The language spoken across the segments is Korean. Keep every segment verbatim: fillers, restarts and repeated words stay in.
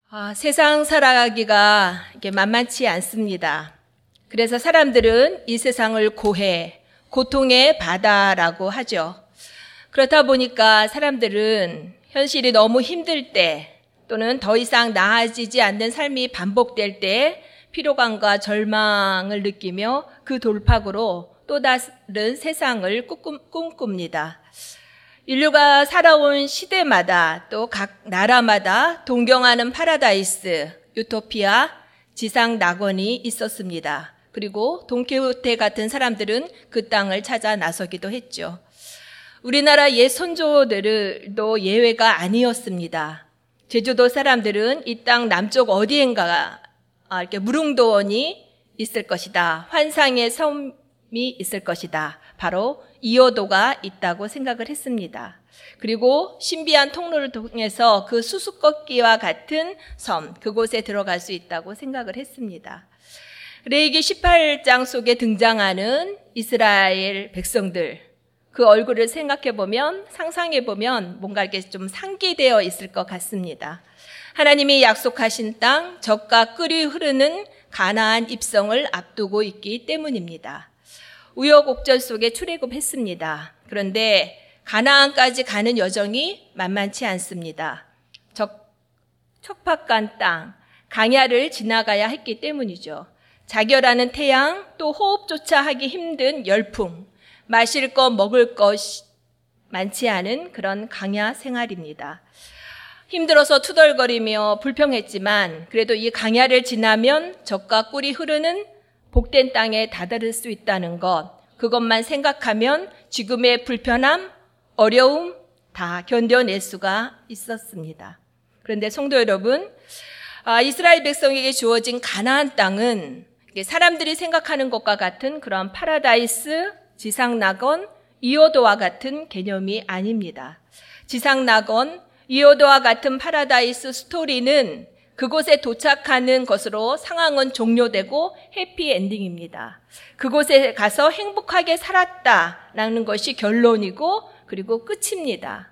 아, 세상 살아가기가 이게 만만치 않습니다. 그래서 사람들은 이 세상을 고해, 고통의 바다라고 하죠. 그렇다 보니까 사람들은 현실이 너무 힘들 때 또는 더 이상 나아지지 않는 삶이 반복될 때 피로감과 절망을 느끼며 그 돌파구로 또 다른 세상을 꿈꿉니다. 인류가 살아온 시대마다 또 각 나라마다 동경하는 파라다이스, 유토피아, 지상 낙원이 있었습니다. 그리고 돈키호테 같은 사람들은 그 땅을 찾아 나서기도 했죠. 우리나라 옛 선조들도 예외가 아니었습니다. 제주도 사람들은 이 땅 남쪽 어디엔가 이렇게 무릉도원이 있을 것이다. 환상의 섬이 있을 것이다. 바로 이어도가 있다고 생각을 했습니다. 그리고 신비한 통로를 통해서 그 수수께끼와 같은 섬, 그곳에 들어갈 수 있다고 생각을 했습니다. 레위기 십팔 장 속에 등장하는 이스라엘 백성들, 그 얼굴을 생각해보면, 상상해보면 뭔가 이렇게 좀 상기되어 있을 것 같습니다. 하나님이 약속하신 땅, 젖과 꿀이 흐르는 가나안 입성을 앞두고 있기 때문입니다. 우여곡절 속에 출애굽했습니다. 그런데 가나안까지 가는 여정이 만만치 않습니다. 적, 척박한 땅, 강야를 지나가야 했기 때문이죠. 자결하는 태양, 또 호흡조차 하기 힘든 열풍, 마실 것, 먹을 것 많지 않은 그런 강야 생활입니다. 힘들어서 투덜거리며 불평했지만 그래도 이 강야를 지나면 젖과 꿀이 흐르는 복된 땅에 다다를 수 있다는 것, 그것만 생각하면 지금의 불편함, 어려움 다 견뎌낼 수가 있었습니다. 그런데 성도 여러분, 이스라엘 백성에게 주어진 가나안 땅은 사람들이 생각하는 것과 같은 그런 파라다이스, 지상낙원, 이어도와 같은 개념이 아닙니다. 지상낙원, 이어도와 같은 파라다이스 스토리는 그곳에 도착하는 것으로 상황은 종료되고 해피엔딩입니다. 그곳에 가서 행복하게 살았다라는 것이 결론이고 그리고 끝입니다.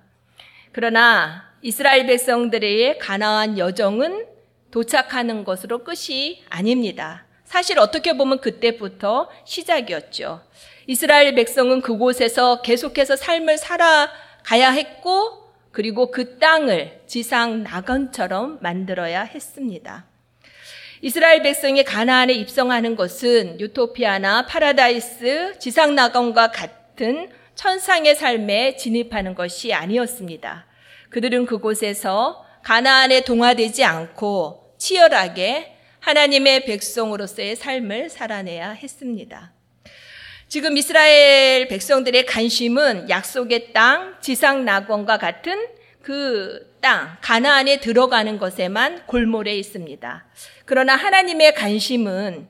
그러나 이스라엘 백성들의 가나안 여정은 도착하는 것으로 끝이 아닙니다. 사실 어떻게 보면 그때부터 시작이었죠. 이스라엘 백성은 그곳에서 계속해서 삶을 살아가야 했고 그리고 그 땅을 지상 낙원처럼 만들어야 했습니다. 이스라엘 백성이 가나안에 입성하는 것은 유토피아나 파라다이스, 지상 낙원과 같은 천상의 삶에 진입하는 것이 아니었습니다. 그들은 그곳에서 가나안에 동화되지 않고 치열하게 하나님의 백성으로서의 삶을 살아내야 했습니다. 지금 이스라엘 백성들의 관심은 약속의 땅, 지상 낙원과 같은 그 땅, 가나안에 들어가는 것에만 골몰해 있습니다. 그러나 하나님의 관심은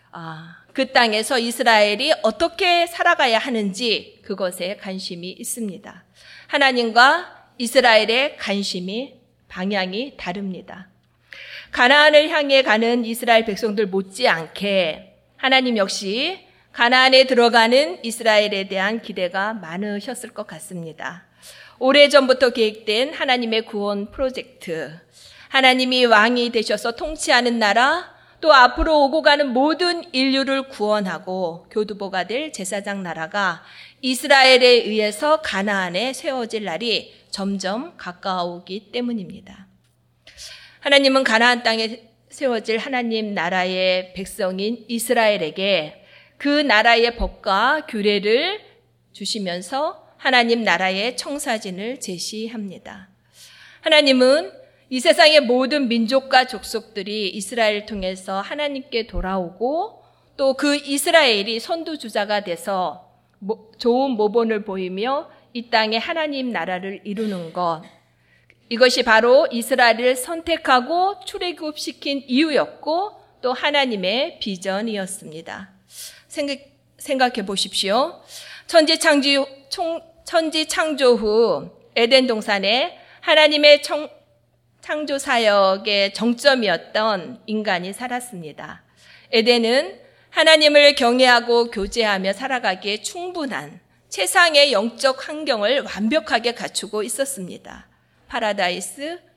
그 땅에서 이스라엘이 어떻게 살아가야 하는지 그것에 관심이 있습니다. 하나님과 이스라엘의 관심이 방향이 다릅니다. 가나안을 향해 가는 이스라엘 백성들 못지않게 하나님 역시 가나안에 들어가는 이스라엘에 대한 기대가 많으셨을 것 같습니다. 오래전부터 계획된 하나님의 구원 프로젝트, 하나님이 왕이 되셔서 통치하는 나라, 또 앞으로 오고 가는 모든 인류를 구원하고 교두보가 될 제사장 나라가 이스라엘에 의해서 가나안에 세워질 날이 점점 가까워오기 때문입니다. 하나님은 가나안 땅에 세워질 하나님 나라의 백성인 이스라엘에게 그 나라의 법과 규례를 주시면서 하나님 나라의 청사진을 제시합니다. 하나님은 이 세상의 모든 민족과 족속들이 이스라엘을 통해서 하나님께 돌아오고 또 그 이스라엘이 선두주자가 돼서 좋은 모본을 보이며 이 땅에 하나님 나라를 이루는 것, 이것이 바로 이스라엘을 선택하고 출애굽시킨 이유였고 또 하나님의 비전이었습니다. 생각, 생각해 보십시오. 천지 창조, 총, 천지 창조 후 에덴 동산에 하나님의 청, 창조 사역의 정점이었던 인간이 살았습니다. 에덴은 하나님을 경외하고 교제하며 살아가기에 충분한 최상의 영적 환경을 완벽하게 갖추고 있었습니다. 파라다이스,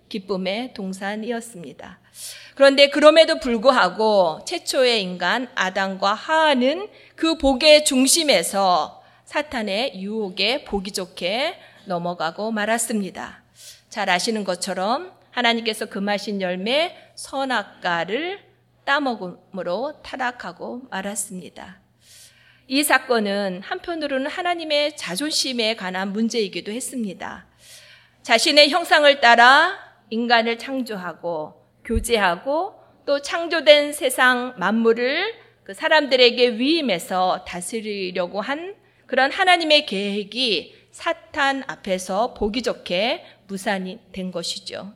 기쁨의 동산이었습니다. 그런데 그럼에도 불구하고 최초의 인간 아담과 하와는 그 복의 중심에서 사탄의 유혹에 보기 좋게 넘어가고 말았습니다. 잘 아시는 것처럼 하나님께서 금하신 열매 선악과를 따먹음으로 타락하고 말았습니다. 이 사건은 한편으로는 하나님의 자존심에 관한 문제이기도 했습니다. 자신의 형상을 따라 인간을 창조하고 교제하고 또 창조된 세상 만물을 그 사람들에게 위임해서 다스리려고 한 그런 하나님의 계획이 사탄 앞에서 보기 좋게 무산이 된 것이죠.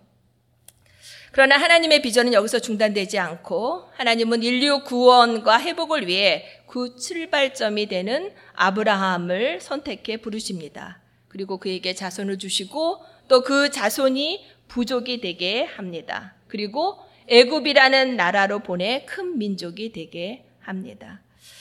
그러나 하나님의 비전은 여기서 중단되지 않고 하나님은 인류 구원과 회복을 위해 그 출발점이 되는 아브라함을 선택해 부르십니다. 그리고 그에게 자손을 주시고 또 그 자손이 부족이 되게 합니다. 그리고 애굽이라는 나라로 보내 큰 민족이 되게 합니다.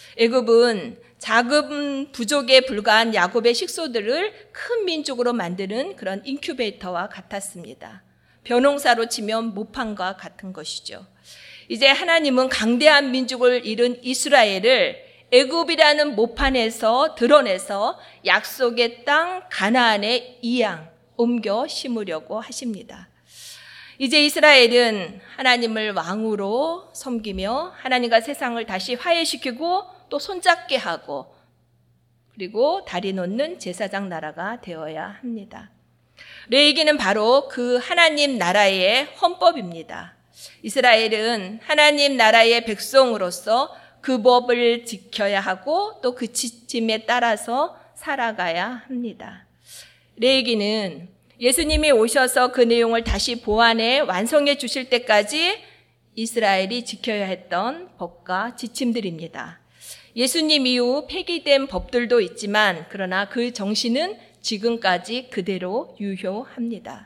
애굽은 작은 부족에 불과한 야곱의 식소들을 큰 민족으로 만드는 그런 인큐베이터와 같았습니다. 벼농사로 치면 모판과 같은 것이죠. 이제 하나님은 강대한 민족을 이룬 이스라엘을 애굽이라는 모판에서 드러내서 약속의 땅 가나안에 이양 옮겨 심으려고 하십니다. 이제 이스라엘은 하나님을 왕으로 섬기며 하나님과 세상을 다시 화해시키고 또 손잡게 하고 그리고 다리 놓는 제사장 나라가 되어야 합니다. 레위기는 바로 그 하나님 나라의 헌법입니다. 이스라엘은 하나님 나라의 백성으로서 그 법을 지켜야 하고 또 그 지침에 따라서 살아가야 합니다. 레위기는 예수님이 오셔서 그 내용을 다시 보완해 완성해 주실 때까지 이스라엘이 지켜야 했던 법과 지침들입니다. 예수님 이후 폐기된 법들도 있지만 그러나 그 정신은 지금까지 그대로 유효합니다.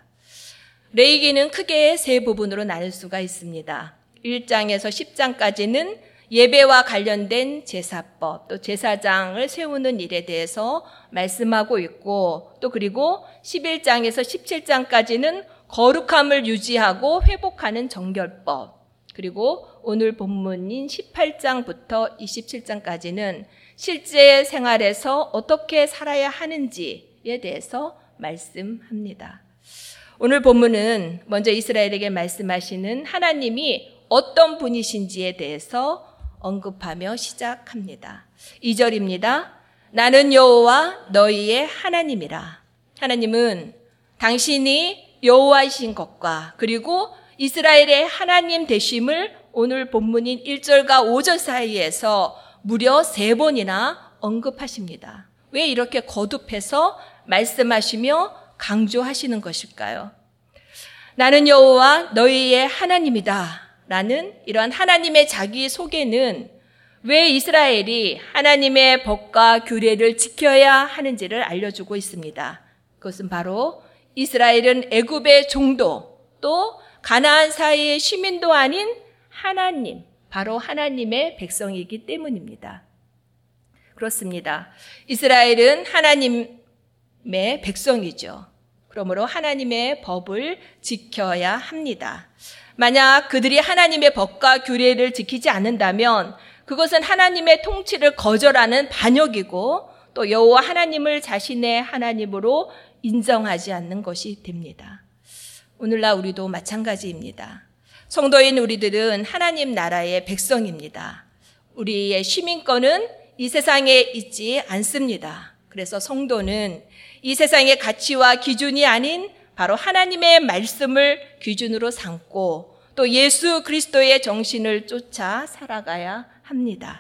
레위기는 크게 세 부분으로 나눌 수가 있습니다. 일 장에서 십 장까지는 예배와 관련된 제사법, 또 제사장을 세우는 일에 대해서 말씀하고 있고 또 그리고 십일 장에서 십칠 장까지는 거룩함을 유지하고 회복하는 정결법, 그리고 오늘 본문인 십팔 장부터 이십칠 장까지는 실제 생활에서 어떻게 살아야 하는지에 대해서 말씀합니다. 오늘 본문은 먼저 이스라엘에게 말씀하시는 하나님이 어떤 분이신지에 대해서 언급하며 시작합니다. 이 절입니다. 나는 여호와 너희의 하나님이라. 하나님은 당신이 여호와이신 것과 그리고 이스라엘의 하나님 되심을 오늘 본문인 일 절과 오 절 사이에서 무려 세 번이나 언급하십니다. 왜 이렇게 거듭해서 말씀하시며 강조하시는 것일까요? 나는 여호와 너희의 하나님이다 라는 이러한 하나님의 자기 소개는 왜 이스라엘이 하나님의 법과 규례를 지켜야 하는지를 알려주고 있습니다. 그것은 바로 이스라엘은 애굽의 종도 또 가나안 사이의 시민도 아닌 하나님, 바로 하나님의 백성이기 때문입니다. 그렇습니다. 이스라엘은 하나님의 백성이죠. 그러므로 하나님의 법을 지켜야 합니다. 만약 그들이 하나님의 법과 규례를 지키지 않는다면 그것은 하나님의 통치를 거절하는 반역이고 또 여호와 하나님을 자신의 하나님으로 인정하지 않는 것이 됩니다. 오늘날 우리도 마찬가지입니다. 성도인 우리들은 하나님 나라의 백성입니다. 우리의 시민권은 이 세상에 있지 않습니다. 그래서 성도는 이 세상의 가치와 기준이 아닌 바로 하나님의 말씀을 기준으로 삼고 또 예수 그리스도의 정신을 쫓아 살아가야 합니다.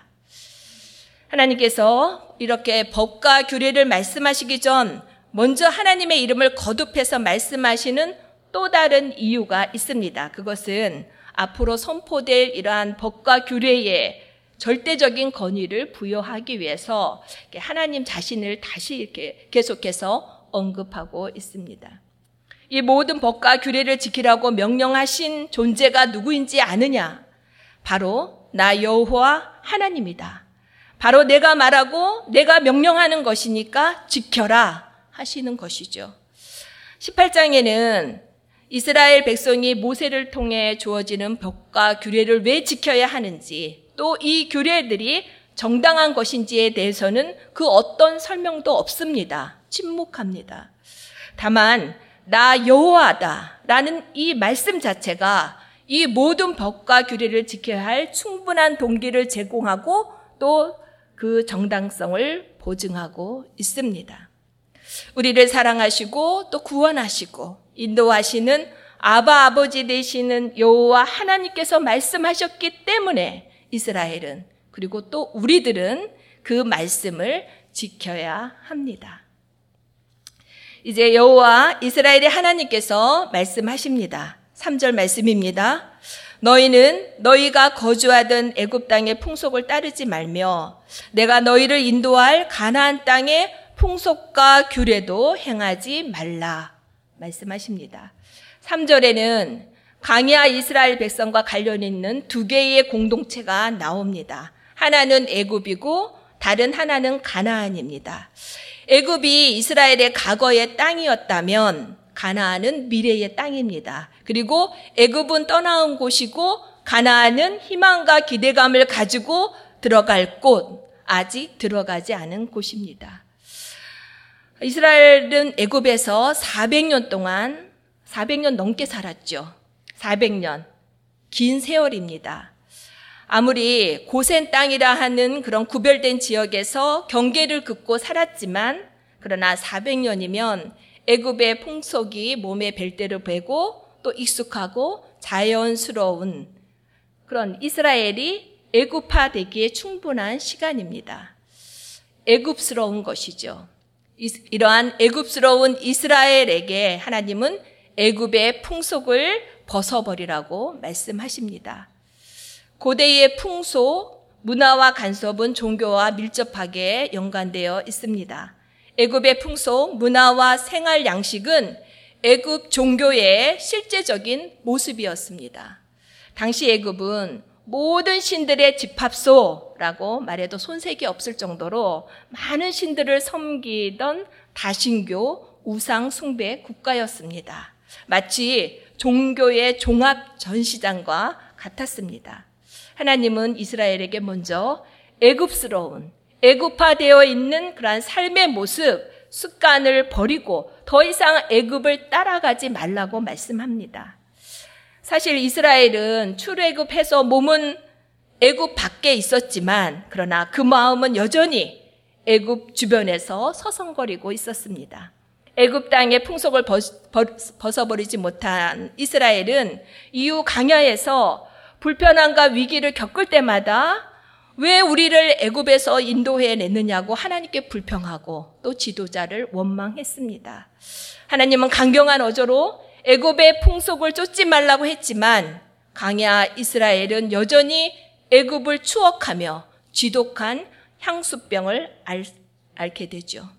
하나님께서 이렇게 법과 규례를 말씀하시기 전 먼저 하나님의 이름을 거듭해서 말씀하시는 또 다른 이유가 있습니다. 그것은 앞으로 선포될 이러한 법과 규례에 절대적인 권위를 부여하기 위해서 하나님 자신을 다시 이렇게 계속해서 언급하고 있습니다. 이 모든 법과 규례를 지키라고 명령하신 존재가 누구인지 아느냐? 바로 나 여호와 하나님이다. 바로 내가 말하고 내가 명령하는 것이니까 지켜라 하시는 것이죠. 십팔 장에는 이스라엘 백성이 모세를 통해 주어지는 법과 규례를 왜 지켜야 하는지, 또 이 규례들이 정당한 것인지에 대해서는 그 어떤 설명도 없습니다. 침묵합니다. 다만 나 여호와다라는 이 말씀 자체가 이 모든 법과 규례를 지켜야 할 충분한 동기를 제공하고 또 그 정당성을 보증하고 있습니다. 우리를 사랑하시고 또 구원하시고 인도하시는 아바 아버지 되시는 여호와 하나님께서 말씀하셨기 때문에 이스라엘은, 그리고 또 우리들은 그 말씀을 지켜야 합니다. 이제 여호와 이스라엘의 하나님께서 말씀하십니다. 삼 절 말씀입니다. 너희는 너희가 거주하던 애굽 땅의 풍속을 따르지 말며 내가 너희를 인도할 가나안 땅의 풍속과 규례도 행하지 말라 말씀하십니다. 삼 절에는 광야 이스라엘 백성과 관련 있는 두 개의 공동체가 나옵니다. 하나는 애굽이고 다른 하나는 가나안입니다. 애굽이 이스라엘의 과거의 땅이었다면 가나안은 미래의 땅입니다. 그리고 애굽은 떠나온 곳이고 가나안은 희망과 기대감을 가지고 들어갈 곳, 아직 들어가지 않은 곳입니다. 이스라엘은 애굽에서 사백 년 동안, 사백 년 넘게 살았죠. 사백 년, 긴 세월입니다. 아무리 고센 땅이라 하는 그런 구별된 지역에서 경계를 긋고 살았지만, 그러나 사백 년이면 애굽의 풍속이 몸에 벨대로 배고 또 익숙하고 자연스러운 그런 이스라엘이 애굽화되기에 충분한 시간입니다. 애굽스러운 것이죠. 이러한 애굽스러운 이스라엘에게 하나님은 애굽의 풍속을 벗어버리라고 말씀하십니다. 고대의 풍속, 문화와 간섭은 종교와 밀접하게 연관되어 있습니다. 애굽의 풍속, 문화와 생활 양식은 애굽 종교의 실제적인 모습이었습니다. 당시 애굽은 모든 신들의 집합소라고 말해도 손색이 없을 정도로 많은 신들을 섬기던 다신교 우상 숭배 국가였습니다. 마치 종교의 종합 전시장과 같았습니다. 하나님은 이스라엘에게 먼저 애굽스러운, 애굽화되어 있는 그러한 삶의 모습, 습관을 버리고 더 이상 애굽을 따라가지 말라고 말씀합니다. 사실 이스라엘은 출애굽해서 몸은 애굽 밖에 있었지만 그러나 그 마음은 여전히 애굽 주변에서 서성거리고 있었습니다. 애굽 땅의 풍속을 벗어버리지 못한 이스라엘은 이후 광야에서 불편함과 위기를 겪을 때마다 왜 우리를 애굽에서 인도해냈느냐고 하나님께 불평하고 또 지도자를 원망했습니다. 하나님은 강경한 어조로 애굽의 풍속을 쫓지 말라고 했지만 광야 이스라엘은 여전히 애굽을 추억하며 지독한 향수병을 알, 앓게 되죠.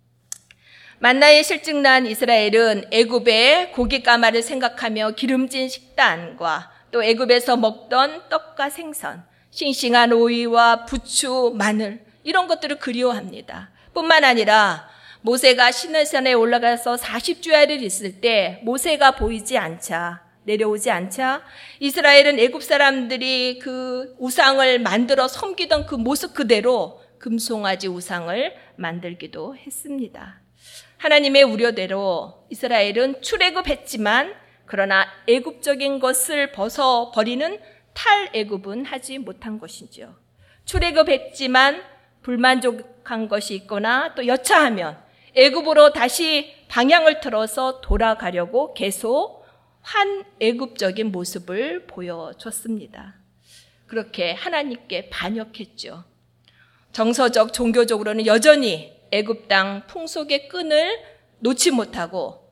만나에 실증난 이스라엘은 애굽의 고깃가마를 생각하며 기름진 식단과 또 애굽에서 먹던 떡과 생선, 싱싱한 오이와 부추, 마늘 이런 것들을 그리워합니다. 뿐만 아니라 모세가 시내산에 올라가서 사십 주야를 있을 때 모세가 보이지 않자, 내려오지 않자 이스라엘은 애굽 사람들이 그 우상을 만들어 섬기던 그 모습 그대로 금송아지 우상을 만들기도 했습니다. 하나님의 우려대로 이스라엘은 출애굽했지만 그러나 애굽적인 것을 벗어버리는 탈애굽은 하지 못한 것이죠. 출애굽했지만 불만족한 것이 있거나 또 여차하면 애굽으로 다시 방향을 틀어서 돌아가려고 계속 환애굽적인 모습을 보여줬습니다. 그렇게 하나님께 반역했죠. 정서적, 종교적으로는 여전히 애굽 땅 풍속의 끈을 놓지 못하고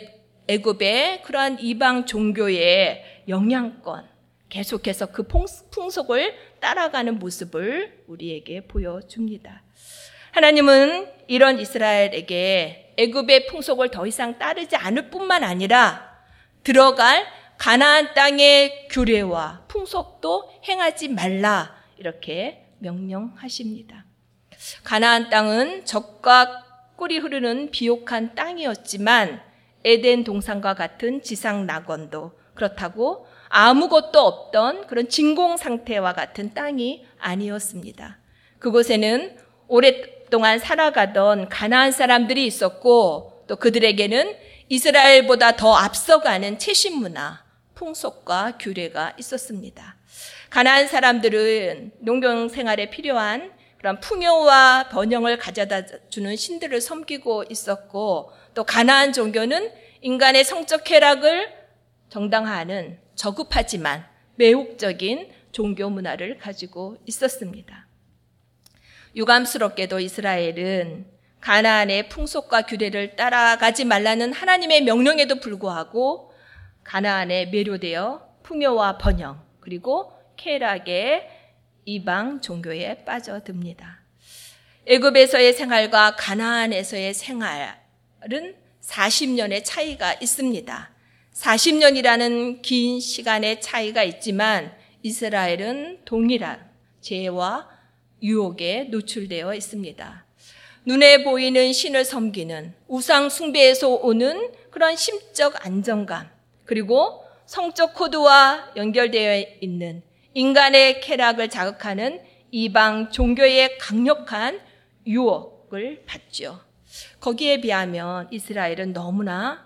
애굽의 그러한 이방 종교의 영향권, 계속해서 그 풍속을 따라가는 모습을 우리에게 보여줍니다. 하나님은 이런 이스라엘에게 애굽의 풍속을 더 이상 따르지 않을 뿐만 아니라 들어갈 가나안 땅의 규례와 풍속도 행하지 말라 이렇게 명령하십니다. 가나안 땅은 젖과 꿀이 흐르는 비옥한 땅이었지만 에덴 동산과 같은 지상 낙원도 그렇다고 아무것도 없던 그런 진공 상태와 같은 땅이 아니었습니다. 그곳에는 오랫동안 살아가던 가나안 사람들이 있었고 또 그들에게는 이스라엘보다 더 앞서가는 채식 문화, 풍속과 규례가 있었습니다. 가나안 사람들은 농경 생활에 필요한 그런 풍요와 번영을 가져다 주는 신들을 섬기고 있었고 또 가나안 종교는 인간의 성적 쾌락을 정당화하는 저급하지만 매혹적인 종교 문화를 가지고 있었습니다. 유감스럽게도 이스라엘은 가나안의 풍속과 규례를 따라가지 말라는 하나님의 명령에도 불구하고 가나안에 매료되어 풍요와 번영 그리고 쾌락의 이방 종교에 빠져듭니다. 애굽에서의 생활과 가나안에서의 생활은 사십 년의 차이가 있습니다. 사십 년이라는 긴 시간의 차이가 있지만 이스라엘은 동일한 죄와 유혹에 노출되어 있습니다. 눈에 보이는 신을 섬기는 우상 숭배에서 오는 그런 심적 안정감 그리고 성적 코드와 연결되어 있는 인간의 쾌락을 자극하는 이방 종교의 강력한 유혹을 받죠. 거기에 비하면 이스라엘은 너무나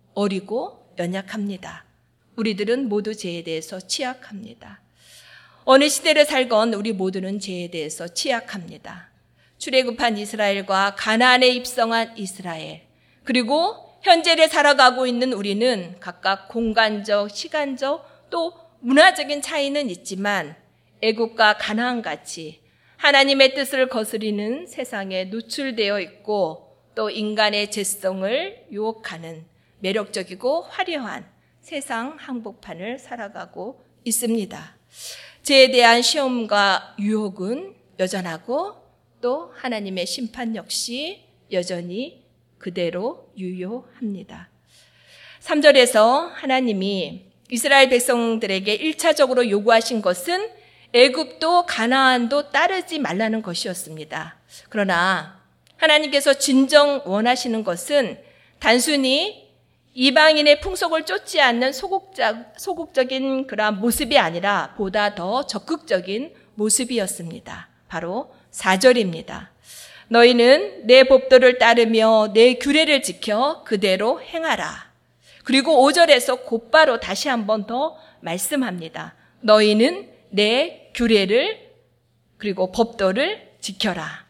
어리고 연약합니다. 우리들은 모두 죄에 대해서 취약합니다. 어느 시대를 살건 우리 모두는 죄에 대해서 취약합니다. 출애굽한 이스라엘과 가나안에 입성한 이스라엘 그리고 현재를 살아가고 있는 우리는 각각 공간적, 시간적 또 문화적인 차이는 있지만 애굽과 가나안같이 하나님의 뜻을 거스리는 세상에 노출되어 있고 또 인간의 죄성을 유혹하는 매력적이고 화려한 세상 한복판을 살아가고 있습니다. 죄에 대한 시험과 유혹은 여전하고 또 하나님의 심판 역시 여전히 그대로 유효합니다. 삼 절에서 하나님이 이스라엘 백성들에게 일차적으로 요구하신 것은 애굽도 가나안도 따르지 말라는 것이었습니다. 그러나 하나님께서 진정 원하시는 것은 단순히 이방인의 풍속을 쫓지 않는 소극적, 소극적인 그러한 모습이 아니라 보다 더 적극적인 모습이었습니다. 바로 사 절입니다. 너희는 내 법도를 따르며 내 규례를 지켜 그대로 행하라. 그리고 오 절에서 곧바로 다시 한 번 더 말씀합니다. 너희는 내 규례를 그리고 법도를 지켜라.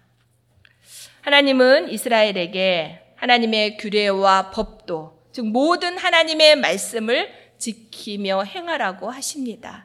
하나님은 이스라엘에게 하나님의 규례와 법도 즉 모든 하나님의 말씀을 지키며 행하라고 하십니다.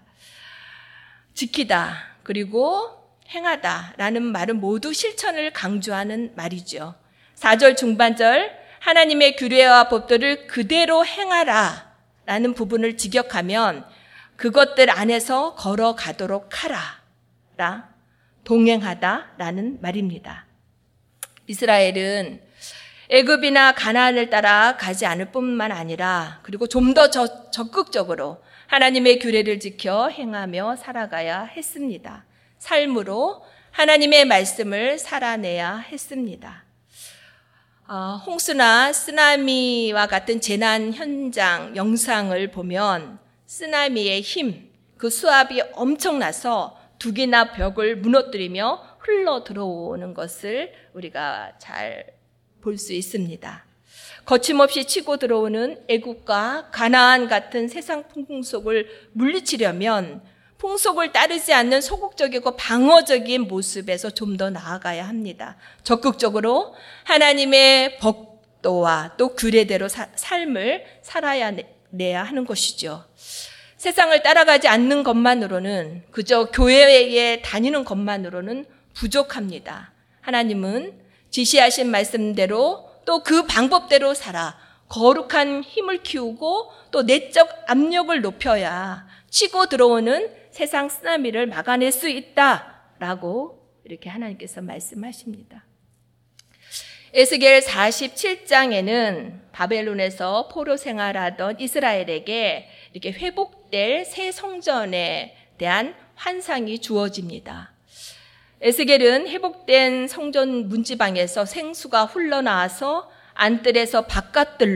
지키다 그리고 행하다라는 말은 모두 실천을 강조하는 말이죠. 사 절 중반절 하나님의 규례와 법도를 그대로 행하라 라는 부분을 직역하면 그것들 안에서 걸어가도록 하라, 동행하다 라는 말입니다. 이스라엘은 애굽이나 가나안을 따라 가지 않을 뿐만 아니라 그리고 좀 더 적극적으로 하나님의 규례를 지켜 행하며 살아가야 했습니다. 삶으로 하나님의 말씀을 살아내야 했습니다. 어, 홍수나 쓰나미와 같은 재난 현장 영상을 보면 쓰나미의 힘, 그 수압이 엄청나서 둑이나 벽을 무너뜨리며 흘러 들어오는 것을 우리가 잘 볼 수 있습니다. 거침없이 치고 들어오는 애굽과 가나안 같은 세상 풍속을 물리치려면 풍속을 따르지 않는 소극적이고 방어적인 모습에서 좀 더 나아가야 합니다. 적극적으로 하나님의 법도와 또 규례대로 사, 삶을 살아야 내야 하는 것이죠. 세상을 따라가지 않는 것만으로는 그저 교회에 다니는 것만으로는 부족합니다. 하나님은 지시하신 말씀대로 또 그 방법대로 살아 거룩한 힘을 키우고 또 내적 압력을 높여야 치고 들어오는 세상 쓰나미를 막아낼 수 있다라고 이렇게 하나님께서 말씀하십니다. 에스겔 사십칠 장에는 바벨론에서 포로 생활하던 이스라엘에게 이렇게 회복될 새 성전에 대한 환상이 주어집니다. 에스겔은 회복된 성전 문지방에서 생수가 흘러나와서 안뜰에서 바깥들로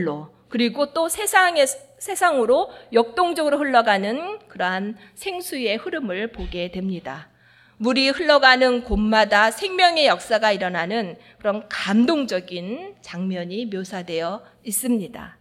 그리고 또 세상에, 세상으로 역동적으로 흘러가는 그러한 생수의 흐름을 보게 됩니다. 물이 흘러가는 곳마다 생명의 역사가 일어나는 그런 감동적인 장면이 묘사되어 있습니다.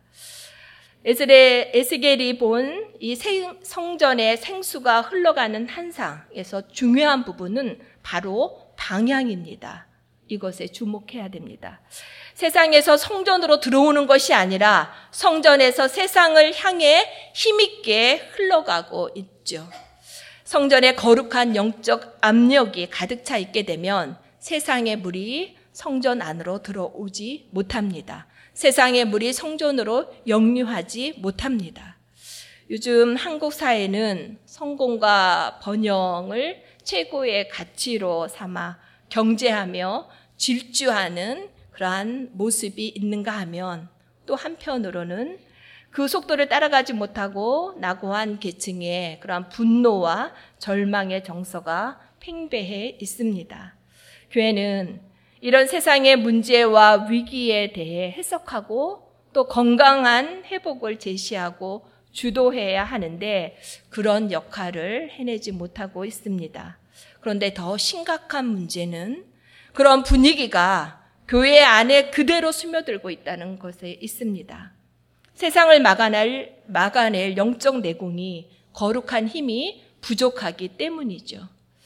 에스레, 에스겔이 본 이 성전의 생수가 흘러가는 한상에서 중요한 부분은 바로 방향입니다. 이것에 주목해야 됩니다. 세상에서 성전으로 들어오는 것이 아니라 성전에서 세상을 향해 힘있게 흘러가고 있죠. 성전에 거룩한 영적 압력이 가득 차 있게 되면 세상의 물이 성전 안으로 들어오지 못합니다. 세상의 물이 성전으로 역류하지 못합니다. 요즘 한국 사회는 성공과 번영을 최고의 가치로 삼아 경제하며 질주하는 그러한 모습이 있는가 하면 또 한편으로는 그 속도를 따라가지 못하고 낙오한 계층의 그러한 분노와 절망의 정서가 팽배해 있습니다. 교회는 이런 세상의 문제와 위기에 대해 해석하고 또 건강한 회복을 제시하고 주도해야 하는데 그런 역할을 해내지 못하고 있습니다. 그런데 더 심각한 문제는 그런 분위기가 교회 안에 그대로 스며들고 있다는 것에 있습니다. 세상을 막아낼, 막아낼 영적 내공이 거룩한 힘이 부족하기 때문이죠.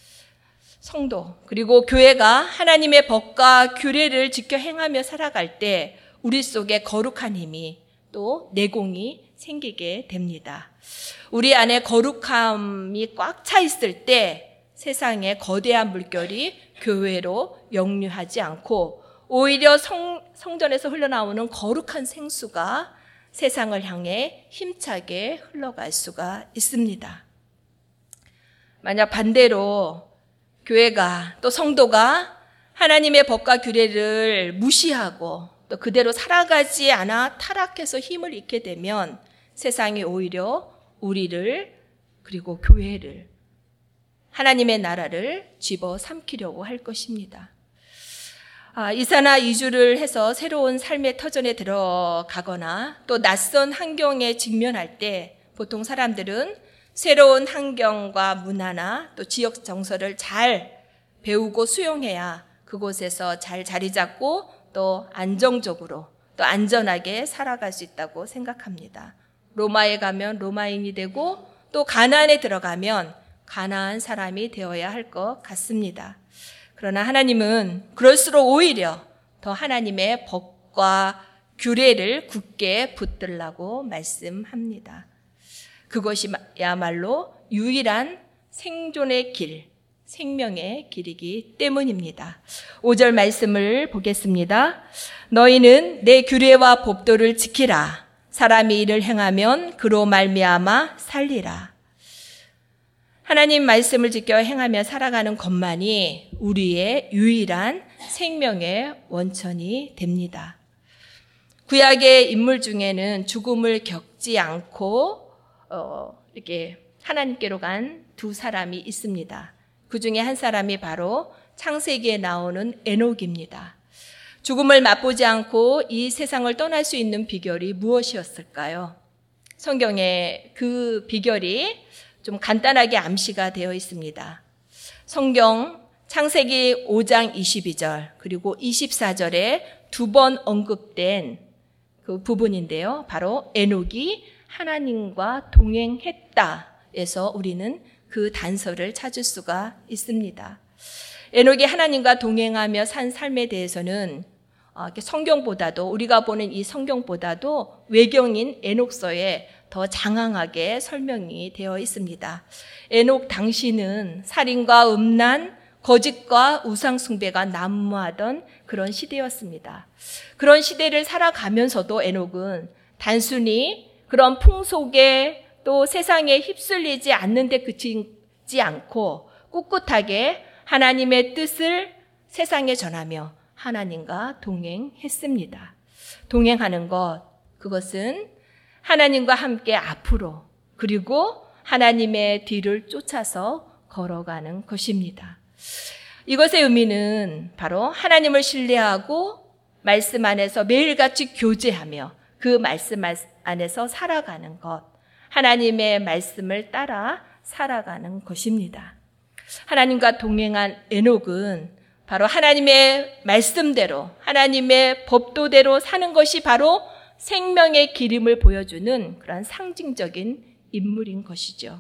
성도 그리고 교회가 하나님의 법과 규례를 지켜 행하며 살아갈 때 우리 속에 거룩한 힘이 또 내공이 생기게 됩니다. 우리 안에 거룩함이 꽉 차 있을 때 세상의 거대한 물결이 교회로 역류하지 않고 오히려 성, 성전에서 흘러나오는 거룩한 생수가 세상을 향해 힘차게 흘러갈 수가 있습니다. 만약 반대로 교회가 또 성도가 하나님의 법과 규례를 무시하고 또 그대로 살아가지 않아 타락해서 힘을 잃게 되면 세상이 오히려 우리를 그리고 교회를 하나님의 나라를 집어삼키려고 할 것입니다. 아, 이사나 이주를 해서 새로운 삶의 터전에 들어가거나 또 낯선 환경에 직면할 때 보통 사람들은 새로운 환경과 문화나 또 지역 정서를 잘 배우고 수용해야 그곳에서 잘 자리 잡고 또 안정적으로 또 안전하게 살아갈 수 있다고 생각합니다. 로마에 가면 로마인이 되고 또 가나안에 들어가면 가나안 사람이 되어야 할 것 같습니다. 그러나 하나님은 그럴수록 오히려 더 하나님의 법과 규례를 굳게 붙들라고 말씀합니다. 그것이야말로 유일한 생존의 길, 생명의 길이기 때문입니다. 오 절 말씀을 보겠습니다. 너희는 내 규례와 법도를 지키라. 사람이 이를 행하면 그로 말미암아 살리라. 하나님 말씀을 지켜 행하며 살아가는 것만이 우리의 유일한 생명의 원천이 됩니다. 구약의 인물 중에는 죽음을 겪지 않고 어, 이렇게 하나님께로 간 두 사람이 있습니다. 그 중에 한 사람이 바로 창세기에 나오는 에녹입니다. 죽음을 맛보지 않고 이 세상을 떠날 수 있는 비결이 무엇이었을까요? 성경에 그 비결이 좀 간단하게 암시가 되어 있습니다. 성경 창세기 오 장 이십이 절 그리고 이십사 절에 두 번 언급된 그 부분인데요. 바로 에녹이 하나님과 동행했다에서 우리는 그 단서를 찾을 수가 있습니다. 에녹이 하나님과 동행하며 산 삶에 대해서는 성경보다도 우리가 보는 이 성경보다도 외경인 에녹서에 더 장황하게 설명이 되어 있습니다. 에녹 당시는 살인과 음란, 거짓과 우상숭배가 난무하던 그런 시대였습니다. 그런 시대를 살아가면서도 에녹은 단순히 그런 풍속에 또 세상에 휩쓸리지 않는 데 그치지 않고 꿋꿋하게 하나님의 뜻을 세상에 전하며 하나님과 동행했습니다. 동행하는 것, 그것은 하나님과 함께 앞으로 그리고 하나님의 뒤를 쫓아서 걸어가는 것입니다. 이것의 의미는 바로 하나님을 신뢰하고 말씀 안에서 매일같이 교제하며 그 말씀 안에서 살아가는 것, 하나님의 말씀을 따라 살아가는 것입니다. 하나님과 동행한 에녹은 바로 하나님의 말씀대로, 하나님의 법도대로 사는 것이 바로 생명의 기름을 보여주는 그런 상징적인 인물인 것이죠.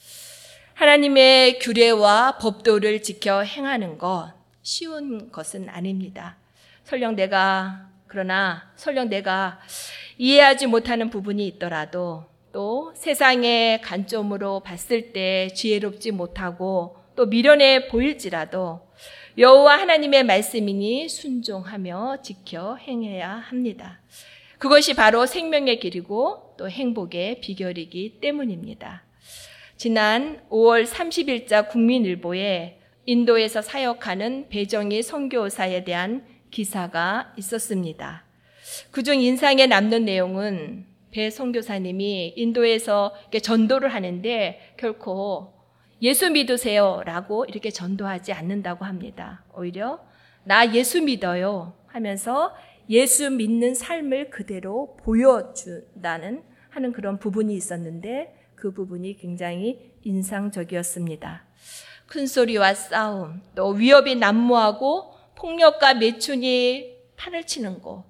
하나님의 규례와 법도를 지켜 행하는 것 쉬운 것은 아닙니다. 설령 내가 그러나 설령 내가 이해하지 못하는 부분이 있더라도 또 세상의 관점으로 봤을 때 지혜롭지 못하고 또 미련해 보일지라도 여호와 하나님의 말씀이니 순종하며 지켜 행해야 합니다. 그것이 바로 생명의 길이고 또 행복의 비결이기 때문입니다. 지난 오월 삼십일자 국민일보에 인도에서 사역하는 배정희 선교사에 대한 기사가 있었습니다. 그중 인상에 남는 내용은 배 선교사님이 인도에서 전도를 하는데 결코 예수 믿으세요 라고 이렇게 전도하지 않는다고 합니다. 오히려 나 예수 믿어요 하면서 예수 믿는 삶을 그대로 보여준다는 하는 그런 부분이 있었는데 그 부분이 굉장히 인상적이었습니다. 큰 소리와 싸움, 또 위협이 난무하고 폭력과 매춘이 판을 치는 곳,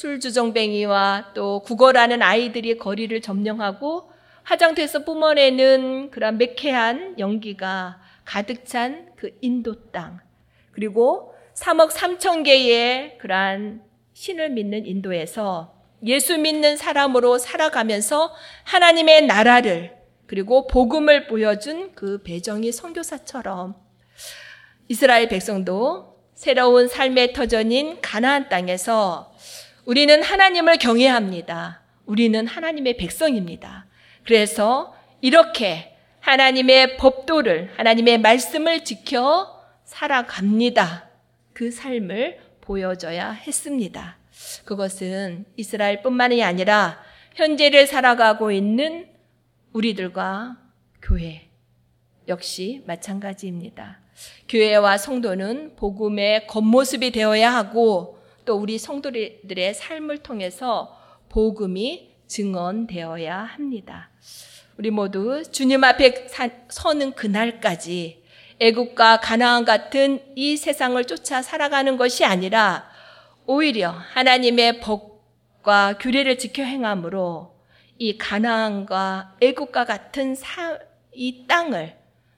술주정뱅이와 또 구걸하는 아이들이 거리를 점령하고 화장터에서 뿜어내는 그런 매캐한 연기가 가득 찬 그 인도 땅, 그리고 삼억 삼천 개의 그러한 신을 믿는 인도에서 예수 믿는 사람으로 살아가면서 하나님의 나라를 그리고 복음을 보여준 그 배정희 선교사처럼 이스라엘 백성도 새로운 삶의 터전인 가나안 땅에서 우리는 하나님을 경외합니다. 우리는 하나님의 백성입니다. 그래서 이렇게 하나님의 법도를, 하나님의 말씀을 지켜 살아갑니다. 그 삶을 보여줘야 했습니다. 그것은 이스라엘뿐만이 아니라 현재를 살아가고 있는 우리들과 교회 역시 마찬가지입니다. 교회와 성도는 복음의 겉모습이 되어야 하고 또 우리 성도들의 삶을 통해서 복음이 증언되어야 합니다. 우리 모두 주님 앞에 서는 그날까지 애국과 가나안 같은 이 세상을 쫓아 살아가는 것이 아니라 오히려 하나님의 법과 규례를 지켜 행함으로 이 가나안과 애국과 같은 사, 이 땅을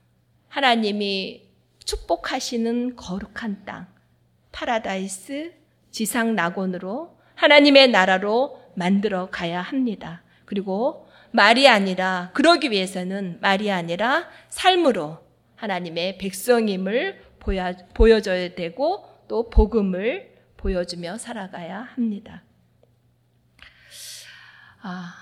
하나님이 축복하시는 거룩한 땅, 파라다이스 지상 낙원으로 하나님의 나라로 만들어 가야 합니다. 그리고 말이 아니라, 그러기 위해서는 말이 아니라 삶으로 하나님의 백성임을 보여, 보여줘야 되고 또 복음을 보여주며 살아가야 합니다. 아,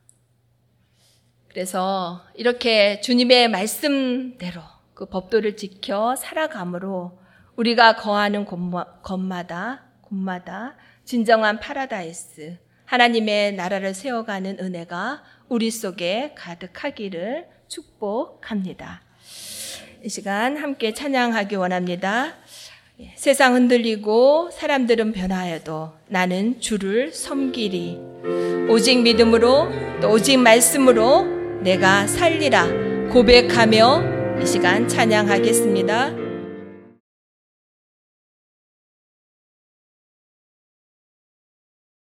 그래서 이렇게 주님의 말씀대로 그 법도를 지켜 살아감으로 우리가 거하는 곳마다 곳마다 진정한 파라다이스, 하나님의 나라를 세워가는 은혜가 우리 속에 가득하기를 축복합니다. 이 시간 함께 찬양하기 원합니다. 세상 흔들리고 사람들은 변하여도 나는 주를 섬기리. 오직 믿음으로 또 오직 말씀으로 내가 살리라 고백하며 이 시간 찬양하겠습니다.